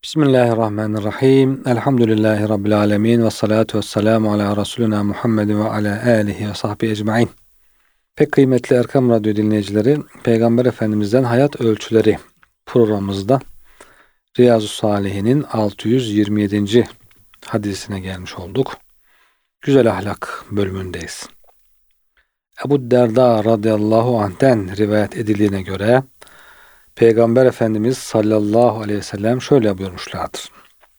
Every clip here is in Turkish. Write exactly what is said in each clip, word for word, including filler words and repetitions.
Bismillahirrahmanirrahim. Elhamdülillahi Rabbil alemin. Ve salatu ve selamu ala Resulina Muhammed ve ala alihi ve sahbihi ecmain. Pek kıymetli Erkam Radyo dinleyicileri, Peygamber Efendimiz'den Hayat Ölçüleri programımızda Riyazu Salihin'in altı yüz yirmi yedinci hadisine gelmiş olduk. Güzel ahlak bölümündeyiz. Ebu Derda radıyallahu anh'ten rivayet edildiğine göre Peygamber Efendimiz sallallahu aleyhi ve sellem şöyle buyurmuşlardır.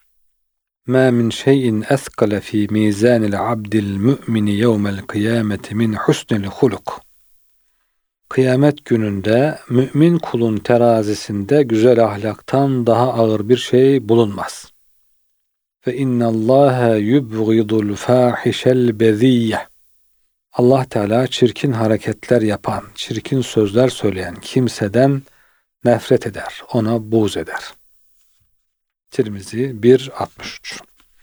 مَا مِنْ شَيْءٍ أَثْقَلَ ف۪ي مِيزَانِ الْعَبْدِ الْمُؤْمِنِ يَوْمَ الْقِيَامَةِ مِنْ حُسْنِ الْخُلُقِ Kıyamet gününde mümin kulun terazisinde güzel ahlaktan daha ağır bir şey bulunmaz. فَاِنَّ اللّٰهَ يُبْغِضُ الْفَاحِشَ الْبَذ۪يَّةِ Allah Teala çirkin hareketler yapan, çirkin sözler söyleyen kimseden nefret eder, ona buğz eder. Tirmizi bir altmış üç.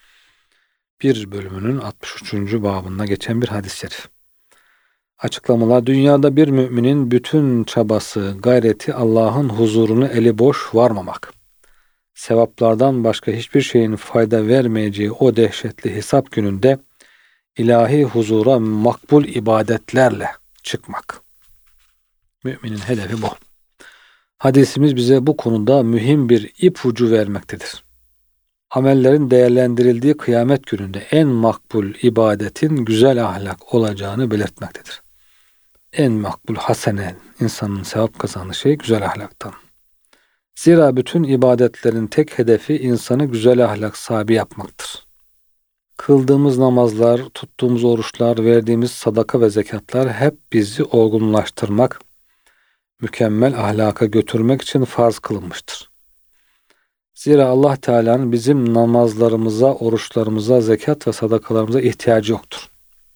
Bir bölümünün altmış üçüncü babında geçen bir hadis-i şerif. Açıklamalar: dünyada bir müminin bütün çabası, gayreti Allah'ın huzurunu eli boş varmamak. Sevaplardan başka hiçbir şeyin fayda vermeyeceği o dehşetli hesap gününde ilahi huzura makbul ibadetlerle çıkmak. Müminin hedefi bu. Hadisimiz bize bu konuda mühim bir ipucu vermektedir. Amellerin değerlendirildiği kıyamet gününde en makbul ibadetin güzel ahlak olacağını belirtmektedir. En makbul hasene, insanın sevap kazandığı şey güzel ahlaktan. Zira bütün ibadetlerin tek hedefi insanı güzel ahlak sahibi yapmaktır. Kıldığımız namazlar, tuttuğumuz oruçlar, verdiğimiz sadaka ve zekatlar hep bizi olgunlaştırmak, mükemmel ahlaka götürmek için farz kılınmıştır. Zira Allah Teala'nın bizim namazlarımıza, oruçlarımıza, zekat ve sadakalarımıza ihtiyacı yoktur.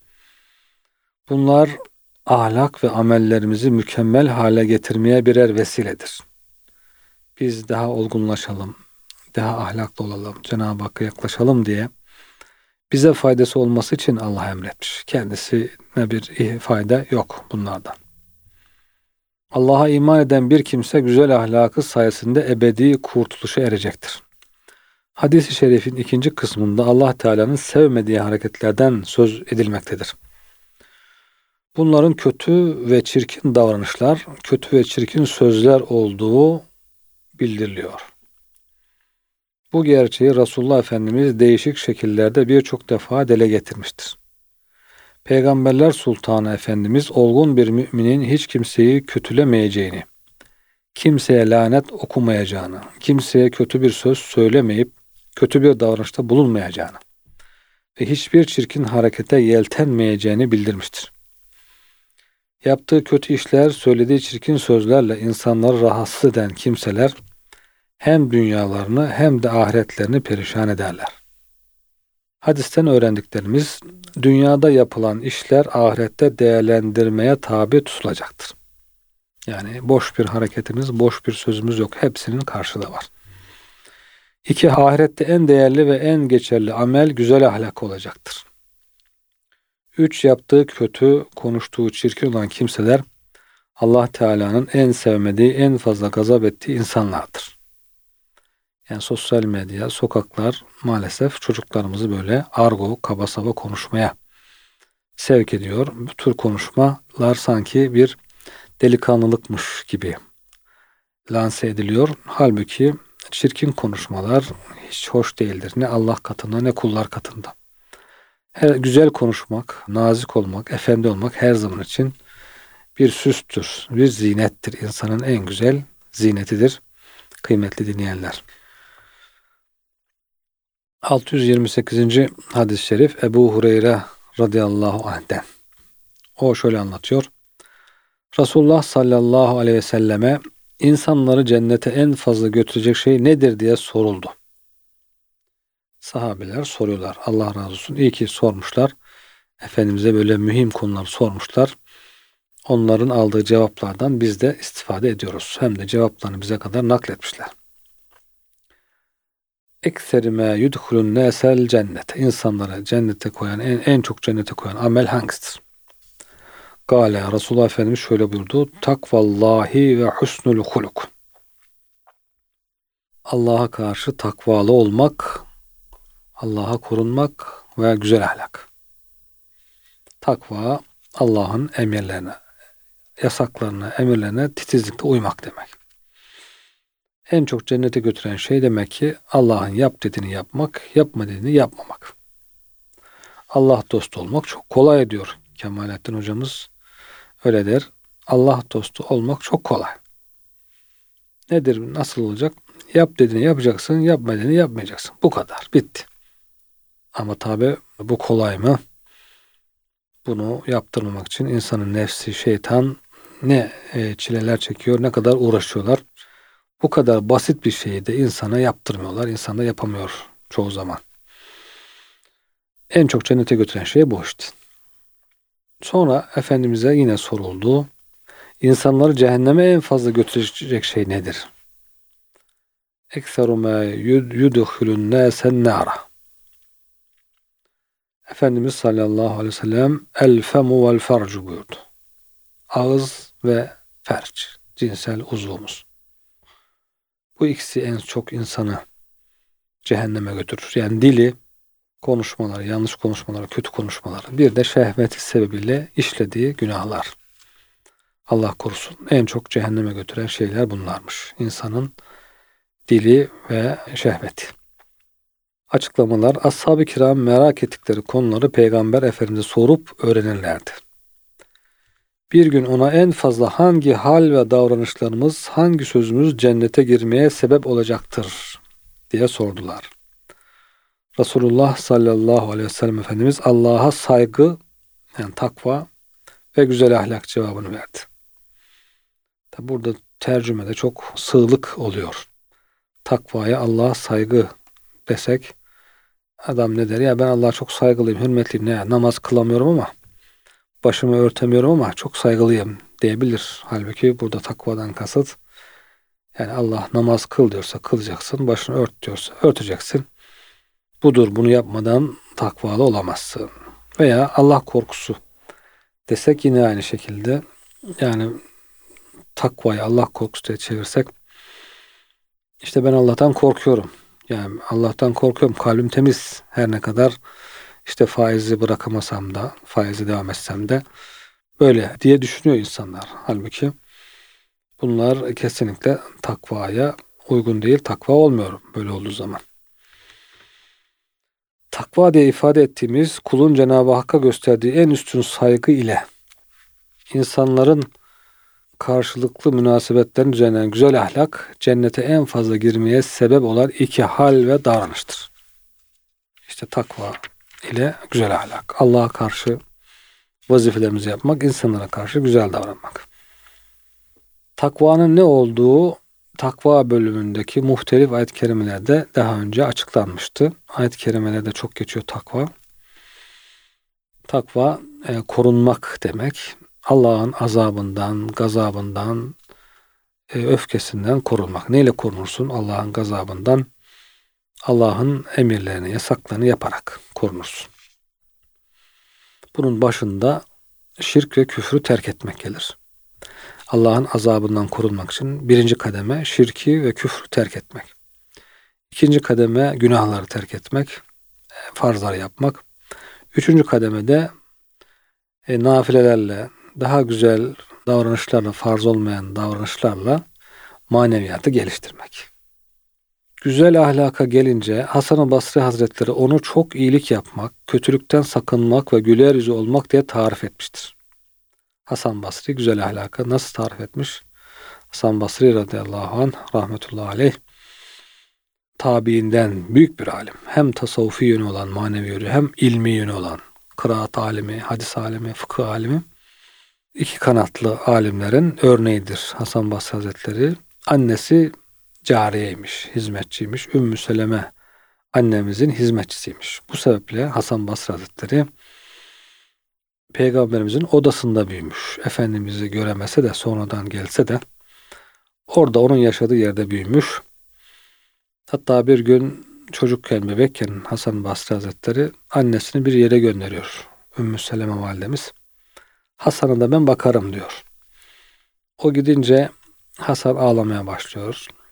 Bunlar ahlak ve amellerimizi mükemmel hale getirmeye birer vesiledir. Biz daha olgunlaşalım, daha ahlaklı olalım, Cenab-ı Hakk'a yaklaşalım diye bize faydası olması için Allah emretmiş. Kendisine bir fayda yok bunlardan. Allah'a iman eden bir kimse güzel ahlakı sayesinde ebedi kurtuluşa erecektir. Hadis-i şerifin ikinci kısmında Allah Teala'nın sevmediği hareketlerden söz edilmektedir. Bunların kötü ve çirkin davranışlar, kötü ve çirkin sözler olduğu bildiriliyor. Bu gerçeği Resulullah Efendimiz değişik şekillerde birçok defa dile getirmiştir. Peygamberler Sultanı Efendimiz olgun bir müminin hiç kimseyi kötülemeyeceğini, kimseye lanet okumayacağını, kimseye kötü bir söz söylemeyip kötü bir davranışta bulunmayacağını ve hiçbir çirkin harekete yeltenmeyeceğini bildirmiştir. Yaptığı kötü işler, söylediği çirkin sözlerle insanları rahatsız eden kimseler hem dünyalarını hem de ahiretlerini perişan ederler. Hadisten öğrendiklerimiz, dünyada yapılan işler ahirette değerlendirmeye tabi tutulacaktır. Yani boş bir hareketimiz, boş bir sözümüz yok. Hepsinin karşılığı var. İki, ahirette en değerli ve en geçerli amel güzel ahlak olacaktır. Üç, yaptığı kötü, konuştuğu çirkin olan kimseler Allah Teala'nın en sevmediği, en fazla gazap ettiği insanlardır. Yani sosyal medya, sokaklar maalesef çocuklarımızı böyle argo, kaba saba konuşmaya sevk ediyor. Bu tür konuşmalar sanki bir delikanlılıkmış gibi lanse ediliyor. Halbuki çirkin konuşmalar hiç hoş değildir. Ne Allah katında ne kullar katında. Her, güzel konuşmak, nazik olmak, efendi olmak her zaman için bir süstür, bir zinettir. İnsanın en güzel zinetidir. Kıymetli dinleyenler. altı yüz yirmi sekizinci hadis-i şerif Ebu Hureyre radıyallahu anh'ten. O şöyle anlatıyor. Resulullah sallallahu aleyhi ve selleme insanları cennete en fazla götürecek şey nedir diye soruldu. Sahabeler soruyorlar. Allah razı olsun. İyi ki sormuşlar. Efendimiz'e böyle mühim konular sormuşlar. Onların aldığı cevaplardan biz de istifade ediyoruz. Hem de cevaplarını bize kadar nakletmişler. Ekserime yudhulun nesel cennet. İnsanları cennete koyan, en, en çok cennete koyan amel hangisidir? Gale, Resulullah Efendimiz şöyle buyurdu. Takvallahi ve husnul huluk. Allah'a karşı takvalı olmak, Allah'a korunmak ve güzel ahlak. Takva, Allah'ın emirlerine, yasaklarına, emirlerine titizlikle uymak demek. En çok cennete götüren şey demek ki Allah'ın yap dediğini yapmak, yapma dediğini yapmamak. Allah dostu olmak çok kolay diyor Kemalettin hocamız. Öyle der. Allah dostu olmak çok kolay. Nedir? Nasıl olacak? Yap dediğini yapacaksın, yapma dediğini yapmayacaksın. Bu kadar. Bitti. Ama tabi bu kolay mı? Bunu yaptırmamak için insanın nefsi, şeytan ne e, çileler çekiyor, ne kadar uğraşıyorlar. Bu kadar basit bir şeyi de insana yaptırmıyorlar. İnsan da yapamıyor çoğu zaman. En çok cennete götüren şey bu işte. Sonra Efendimiz'e yine soruldu. İnsanları cehenneme en fazla götürecek şey nedir? Ekseru ma yudhulun nasen nara. Efendimiz sallallahu aleyhi ve sellem el femu vel farcu buyurdu. Ağız ve ferç, cinsel uzvumuz. Bu ikisi en çok insanı cehenneme götürür. Yani dili, konuşmaları, yanlış konuşmaları, kötü konuşmaları, bir de şehveti sebebiyle işlediği günahlar. Allah korusun. En çok cehenneme götüren şeyler bunlarmış. İnsanın dili ve şehveti. Açıklamalar, ashab-ı kiram merak ettikleri konuları Peygamber Efendimiz'e sorup öğrenirlerdi. Bir gün ona en fazla hangi hal ve davranışlarımız, hangi sözümüz cennete girmeye sebep olacaktır diye sordular. Resulullah sallallahu aleyhi ve sellem Efendimiz Allah'a saygı, yani takva ve güzel ahlak cevabını verdi. Tabi burada tercümede çok sığlık oluyor. Takvaya Allah'a saygı desek adam ne der? Ya ben Allah'a çok saygılıyım, hürmetliyim. Ne? Namaz kılamıyorum ama başımı örtemiyorum ama çok saygılıyım diyebilir. Halbuki burada takvadan kasıt yani Allah namaz kıl diyorsa kılacaksın, başını ört diyorsa örteceksin. Budur, bunu yapmadan takvalı olamazsın. Veya Allah korkusu desek yine aynı şekilde yani takvayı Allah korkusu diye çevirsek işte ben Allah'tan korkuyorum. Yani Allah'tan korkuyorum. Kalbim temiz. Her ne kadar işte faizi bırakamasam da, faizi devam etsem de böyle diye düşünüyor insanlar. Halbuki bunlar kesinlikle takvaya uygun değil. Takva olmuyor böyle olduğu zaman. Takva diye ifade ettiğimiz kulun Cenab-ı Hakk'a gösterdiği en üstün saygı ile insanların karşılıklı münasebetlerin üzerinden güzel ahlak cennete en fazla girmeye sebep olan iki hal ve davranıştır. İşte takva ile güzel ahlak. Allah'a karşı vazifelerimizi yapmak, insanlara karşı güzel davranmak. Takvanın ne olduğu takva bölümündeki muhtelif ayet-i kerimelerde daha önce açıklanmıştı. Ayet-i kerimelerde çok geçiyor takva. Takva e, korunmak demek. Allah'ın azabından, gazabından, e, öfkesinden korunmak. Neyle korunursun? Allah'ın gazabından, Allah'ın emirlerini, yasaklarını yaparak korunursun. Bunun başında şirk ve küfrü terk etmek gelir. Allah'ın azabından korunmak için birinci kademe şirki ve küfrü terk etmek. İkinci kademe günahları terk etmek, farzları yapmak. Üçüncü kademede e, nafilelerle, daha güzel davranışlarla, farz olmayan davranışlarla maneviyatı geliştirmek. Güzel ahlaka gelince Hasan-ı Basri Hazretleri onu çok iyilik yapmak, kötülükten sakınmak ve güler yüzü olmak diye tarif etmiştir. Hasan Basri güzel ahlaka nasıl tarif etmiş? Hasan Basri radıyallahu anh rahmetullahi aleyh tabiinden büyük bir alim. Hem tasavvufi yönü olan, manevi yönü, hem ilmi yönü olan, kıraat alimi, hadis alimi, fıkıh alimi, iki kanatlı alimlerin örneğidir Hasan Basri Hazretleri. Annesi cariyeymiş, hizmetçiymiş. Ümmü Seleme annemizin hizmetçisiymiş. Bu sebeple Hasan Basri Hazretleri Peygamberimizin odasında büyümüş. Efendimiz'i göremese de sonradan gelse de orada onun yaşadığı yerde büyümüş. Hatta bir gün çocukken, bebekken Hasan Basri Hazretleri annesini bir yere gönderiyor. Ümmü Seleme validemiz. Hasan'a da ben bakarım diyor. O gidince Hasan ağlamaya başlıyor.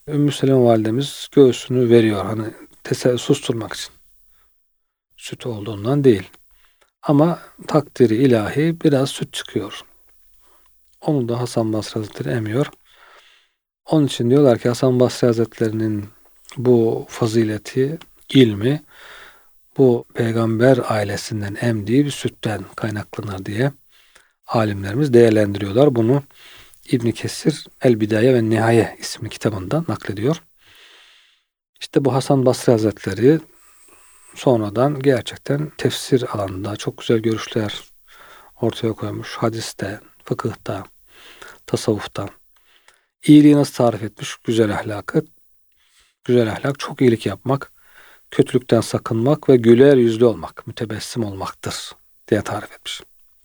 Ümmü Seleme validemiz göğsünü veriyor. Hani tese susturmak için. Süt olduğundan değil. Ama takdiri ilahi biraz süt çıkıyor. Onu da Hasan Basri Hazretleri emiyor. Onun için diyorlar ki Hasan Basri Hazretleri'nin bu fazileti, ilmi bu peygamber ailesinden emdiği bir sütten kaynaklanır diye alimlerimiz değerlendiriyorlar. Bunu İbn Kesir El Bidaye ve Nihaye isimli kitabında naklediyor. İşte bu Hasan Basri Hazretleri sonradan gerçekten tefsir alanında çok güzel görüşler ortaya koymuş. Hadiste, fıkıhta, tasavvufta. İyiliği nasıl tarif etmiş? Güzel ahlakı. Güzel ahlak çok iyilik yapmak, kötülükten sakınmak ve güler yüzlü olmak, mütebessim olmaktır diye tarif etmiş.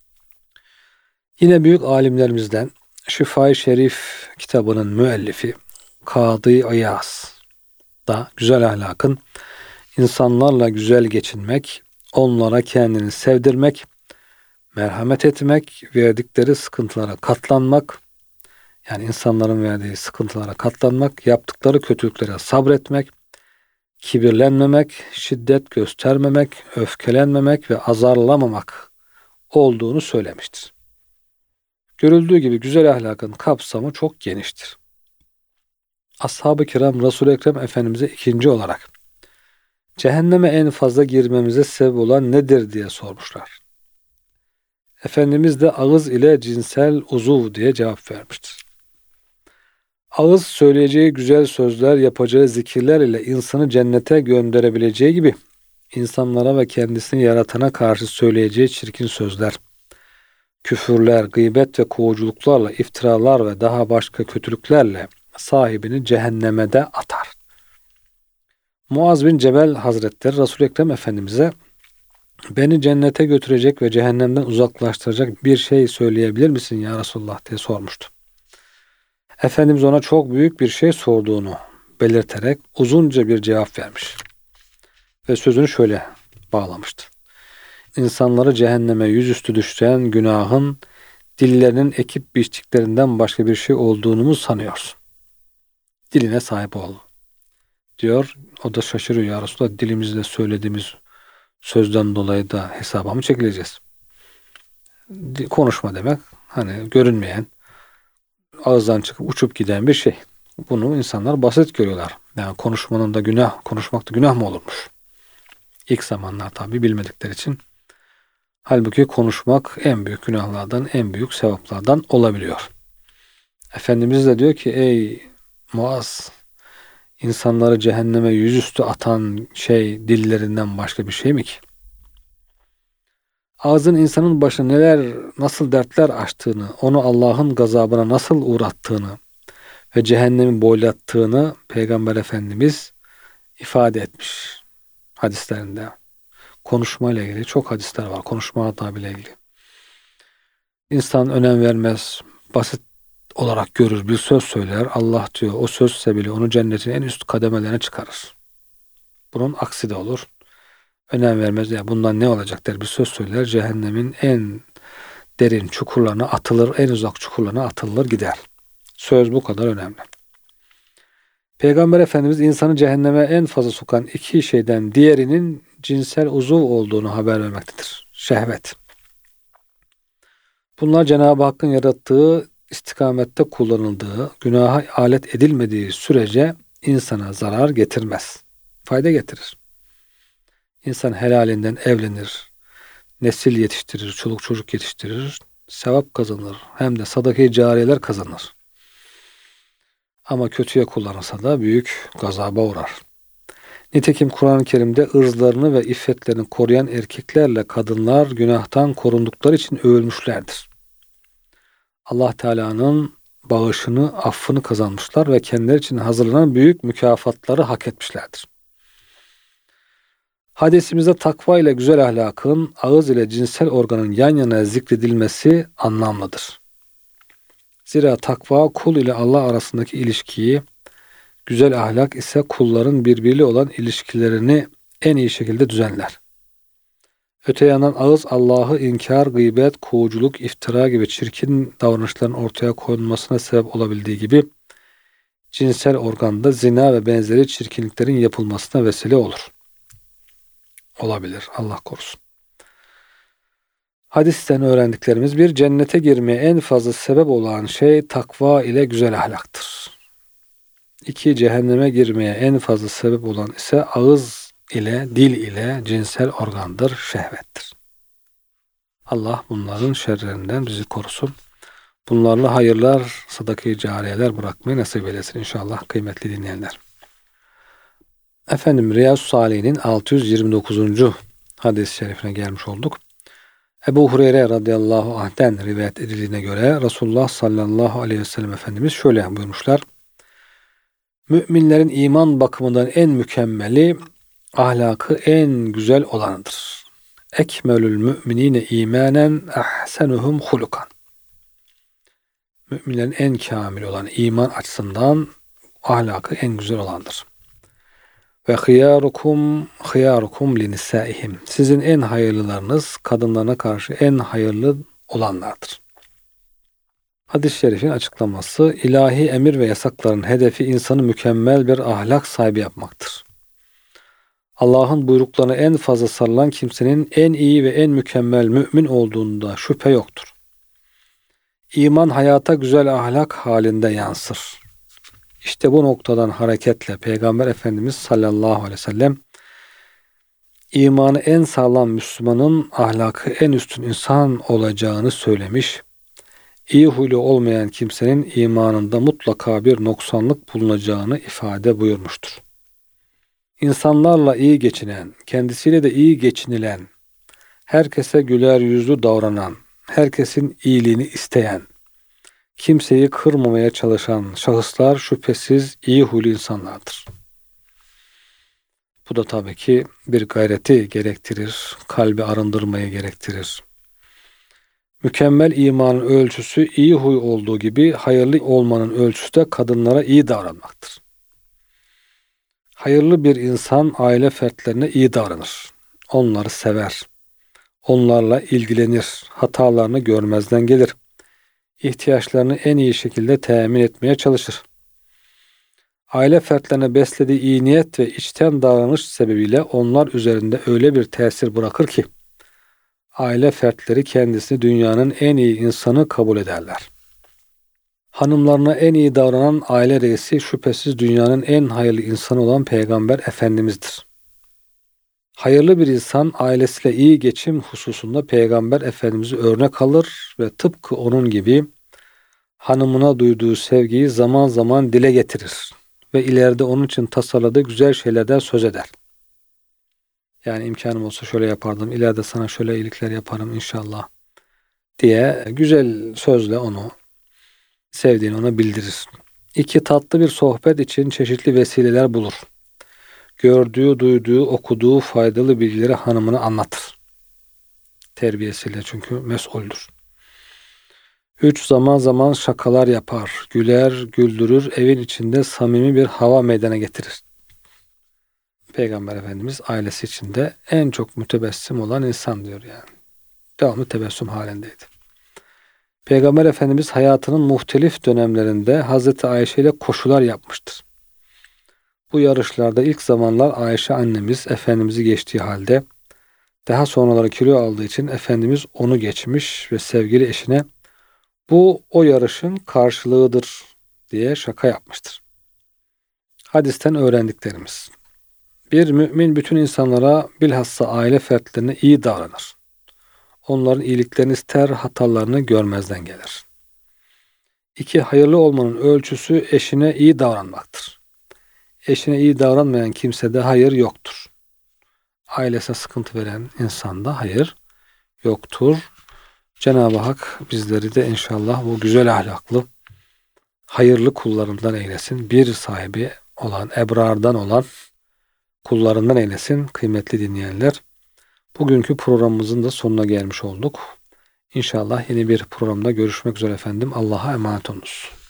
Yine büyük alimlerimizden Şifa-i Şerif kitabının müellifi Kadı İyaz da güzel ahlakın insanlarla güzel geçinmek, onlara kendini sevdirmek, merhamet etmek, verdikleri sıkıntılara katlanmak, yani insanların verdiği sıkıntılara katlanmak, yaptıkları kötülüklere sabretmek, kibirlenmemek, şiddet göstermemek, öfkelenmemek ve azarlamamak olduğunu söylemiştir. Görüldüğü gibi güzel ahlakın kapsamı çok geniştir. Ashab-ı kiram Resul-i Ekrem Efendimiz'e ikinci olarak cehenneme en fazla girmemize sebep olan nedir diye sormuşlar. Efendimiz de ağız ile cinsel uzuv diye cevap vermiştir. Ağız söyleyeceği güzel sözler, yapacağı zikirler ile insanı cennete gönderebileceği gibi insanlara ve kendisini yaratana karşı söyleyeceği çirkin sözler, küfürler, gıybet ve kovuculuklarla, iftiralar ve daha başka kötülüklerle sahibini cehenneme de atar. Muaz bin Cebel Hazretleri Resul-i Ekrem Efendimiz'e beni cennete götürecek ve cehennemden uzaklaştıracak bir şey söyleyebilir misin ya Resulullah diye sormuştu. Efendimiz ona çok büyük bir şey sorduğunu belirterek uzunca bir cevap vermiş. Ve sözünü şöyle bağlamıştı. İnsanları cehenneme yüzüstü düşüren günahın dillerinin ekip biçtiklerinden başka bir şey olduğunu mu sanıyorsun? Diline sahip ol. Diyor. O da şaşırıyor ya Resulallah, dilimizle söylediğimiz sözden dolayı da hesaba mı çekileceğiz? Konuşma demek hani görünmeyen, ağızdan çıkıp uçup giden bir şey. Bunu insanlar basit görüyorlar. Yani konuşmanın da günah, konuşmak da günah mı olurmuş? İlk zamanlar tabii bilmedikleri için. Halbuki konuşmak en büyük günahlardan, en büyük sevaplardan olabiliyor. Efendimiz de diyor ki ey Muaz, insanları cehenneme yüzüstü atan şey dillerinden başka bir şey mi ki? Ağzın insanın başına neler, nasıl dertler açtığını, onu Allah'ın gazabına nasıl uğrattığını ve cehennemi boylattığını Peygamber Efendimiz ifade etmiş hadislerinde. Konuşma ile ilgili çok hadisler var. Konuşma adabıyla ilgili. İnsan önem vermez, basit olarak görür, bir söz söyler. Allah diyor o söz sebebiyle onu cennetin en üst kademelerine çıkarır. Bunun aksi de olur. Önem vermez. Ya bundan ne olacak der bir söz söyler. Cehennemin en derin çukurlarına atılır, en uzak çukurlarına atılır gider. Söz bu kadar önemli. Peygamber Efendimiz insanı cehenneme en fazla sokan iki şeyden diğerinin cinsel uzuv olduğunu haber vermektedir. Şehvet. Bunlar Cenab-ı Hakk'ın yarattığı, istikamette kullanıldığı, günaha alet edilmediği sürece insana zarar getirmez. Fayda getirir. İnsan helalinden evlenir, nesil yetiştirir, çoluk çocuk yetiştirir, sevap kazanır. Hem de sadaka-i cariyeler kazanır. Ama kötüye kullanırsa da büyük gazaba uğrar. Nitekim Kur'an-ı Kerim'de ırzlarını ve iffetlerini koruyan erkeklerle kadınlar günahtan korundukları için övülmüşlerdir. Allah Teala'nın bağışını, affını kazanmışlar ve kendileri için hazırlanan büyük mükafatları hak etmişlerdir. Hadisimizde takva ile güzel ahlakın, ağız ile cinsel organın yan yana zikredilmesi anlamlıdır. Zira takva kul ile Allah arasındaki ilişkiyi, güzel ahlak ise kulların birbiriyle olan ilişkilerini en iyi şekilde düzenler. Öte yandan ağız Allah'ı inkar, gıybet, kovuculuk, iftira gibi çirkin davranışların ortaya konulmasına sebep olabildiği gibi cinsel organda zina ve benzeri çirkinliklerin yapılmasına vesile olur. Olabilir. Allah korusun. Hadisten öğrendiklerimiz: bir, cennete girmeye en fazla sebep olan şey takva ile güzel ahlaktır. İki, cehenneme girmeye en fazla sebep olan ise ağız ile, dil ile cinsel organdır, şehvettir. Allah bunların şerlerinden bizi korusun. Bunlarla hayırlar, sadaka-i cariyeler bırakmayı nasip eylesin inşallah kıymetli dinleyenler. Efendim Riyazu Salih'in altı yüz yirmi dokuzuncu hadis-i şerifine gelmiş olduk. Ebu Hureyre radıyallahu anh'ten rivayet edildiğine göre Resulullah sallallahu aleyhi ve sellem Efendimiz şöyle buyurmuşlar. Müminlerin iman bakımından en mükemmeli, ahlakı en güzel olanıdır. Ekmelül müminine imanen ahsenuhum hulukan. Müminlerin en kamil olan iman açısından ahlakı en güzel olandır. Ve hıyarukum hıyarukum linisaihim. Sizin en hayırlılarınız kadınlarına karşı en hayırlı olanlardır. Hadis-i şerifin açıklaması, ilahi emir ve yasakların hedefi insanı mükemmel bir ahlak sahibi yapmaktır. Allah'ın buyruklarına en fazla sarılan kimsenin en iyi ve en mükemmel mümin olduğunda şüphe yoktur. İman hayata güzel ahlak halinde yansır. İşte bu noktadan hareketle Peygamber Efendimiz sallallahu aleyhi ve sellem imanı en sağlam Müslümanın ahlakı en üstün insan olacağını söylemiş. İyi huylu olmayan kimsenin imanında mutlaka bir noksanlık bulunacağını ifade buyurmuştur. İnsanlarla iyi geçinen, kendisiyle de iyi geçinilen, herkese güler yüzlü davranan, herkesin iyiliğini isteyen, kimseyi kırmamaya çalışan şahıslar şüphesiz iyi huylu insanlardır. Bu da tabii ki bir gayreti gerektirir, kalbi arındırmayı gerektirir. Mükemmel imanın ölçüsü iyi huy olduğu gibi hayırlı olmanın ölçüsü de kadınlara iyi davranmaktır. Hayırlı bir insan aile fertlerine iyi davranır. Onları sever. Onlarla ilgilenir. Hatalarını görmezden gelir. İhtiyaçlarını en iyi şekilde temin etmeye çalışır. Aile fertlerine beslediği iyi niyet ve içten davranış sebebiyle onlar üzerinde öyle bir tesir bırakır ki aile fertleri kendisini dünyanın en iyi insanı kabul ederler. Hanımlarına en iyi davranan aile reisi şüphesiz dünyanın en hayırlı insanı olan Peygamber Efendimiz'dir. Hayırlı bir insan ailesiyle iyi geçim hususunda Peygamber Efendimiz'i örnek alır ve tıpkı onun gibi hanımına duyduğu sevgiyi zaman zaman dile getirir ve ileride onun için tasarladığı güzel şeylerden söz eder. Yani imkanım olsa şöyle yapardım, ileride sana şöyle iyilikler yaparım inşallah diye güzel sözle onu sevdiğini ona bildirir. İki, tatlı bir sohbet için çeşitli vesileler bulur. Gördüğü, duyduğu, okuduğu faydalı bilgileri hanımına anlatır. Terbiyesiyle çünkü mesuldür. Üç, zaman zaman şakalar yapar, güler, güldürür, evin içinde samimi bir hava meydana getirir. Peygamber Efendimiz ailesi içinde en çok mütebessim olan insan diyor yani. Devamlı tebessüm halindeydi. Peygamber Efendimiz hayatının muhtelif dönemlerinde Hazreti Ayşe ile koşular yapmıştır. Bu yarışlarda ilk zamanlar Ayşe annemiz Efendimiz'i geçtiği halde daha sonraları kilo aldığı için Efendimiz onu geçmiş ve sevgili eşine bu o yarışın karşılığıdır diye şaka yapmıştır. Hadisten öğrendiklerimiz. Bir mümin bütün insanlara bilhassa aile fertlerine iyi davranır. Onların iyiliklerini ister, hatalarını görmezden gelir. İki, hayırlı olmanın ölçüsü eşine iyi davranmaktır. Eşine iyi davranmayan kimsede hayır yoktur. Ailesine sıkıntı veren insanda hayır yoktur. Cenab-ı Hak bizleri de inşallah bu güzel ahlaklı, hayırlı kullarından eylesin. Bir sahibi olan, ebrardan olan kullarından eylesin kıymetli dinleyenler. Bugünkü programımızın da sonuna gelmiş olduk. İnşallah yeni bir programda görüşmek üzere efendim. Allah'a emanet olunuz.